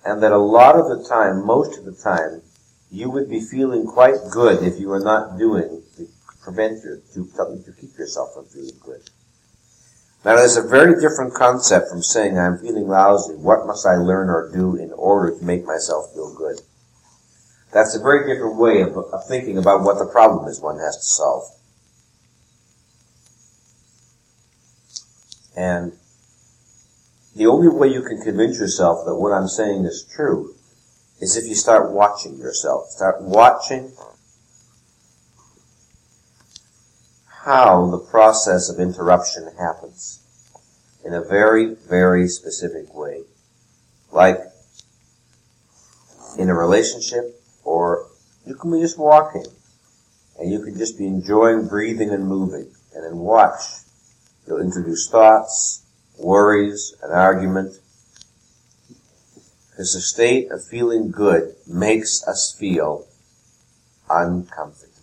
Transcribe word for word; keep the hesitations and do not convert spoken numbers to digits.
and that a lot of the time, most of the time, you would be feeling quite good if you were not doing to prevent you, to, to keep yourself from feeling good. Now, there's a very different concept from saying, I'm feeling lousy, what must I learn or do in order to make myself feel good? That's a very different way of, of thinking about what the problem is one has to solve. And the only way you can convince yourself that what I'm saying is true is if you start watching yourself. Start watching how the process of interruption happens in a very, very specific way. Like in a relationship, or you can be just walking, and you can just be enjoying breathing and moving, and then watch. You'll introduce thoughts, worries, an argument. Because the state of feeling good makes us feel uncomfortable.